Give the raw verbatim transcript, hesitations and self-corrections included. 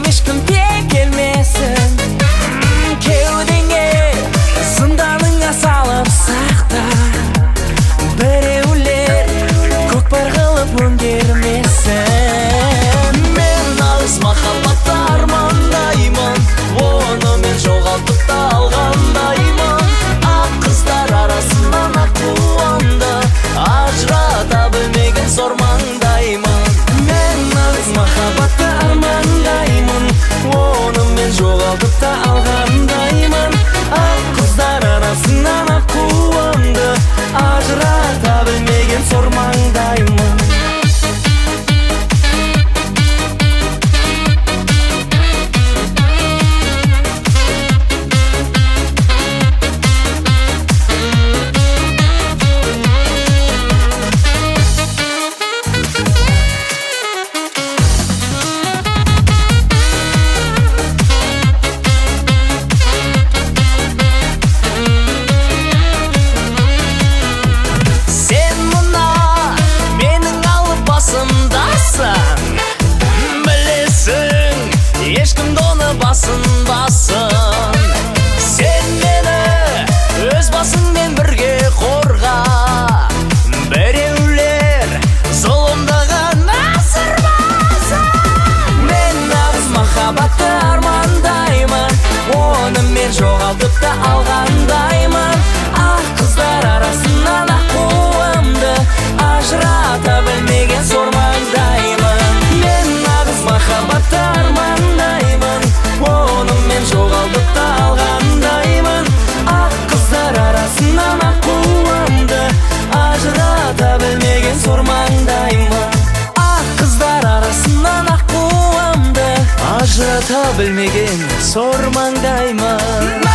Benim işkim tek gelmesin. Kevdenge zindanыңа салып сақта. Біреулер көкпар қылып өңгермесін. Мен нағыз махаббатты армандаймын, оны мен жоғалтып та алғандаймын. Ақ қыздар арасынан аққуымды ажырата білмеген зор маңдаймын. Мен нағыз махаббатты армандаймын, оны мен жоғалтып та алғандаймын. Ақ қыздар арасынан аққуымды ажырата білмеген зор маңдаймын. Білесің, ешкімді оны басын басын. Сен мені өз басыңмен бірге қорға. Біреулер зұлымдаған асырмасын. Мен нағыз махаббатты армандаймын, оны мен жоғалтып та алғандаймын. Ақ қыздар арасынан аққуымды ажырата білмеген зор маңдаймын. Махаббатты армандаймын, оны мен жоғалтып та алғандаймын. Ақ қыздар арасынан аққуымды ажырата білмеген зор маңдаймын. Ақ қыздар арасынан аққуымды ажырата білмеген зор маңдаймын.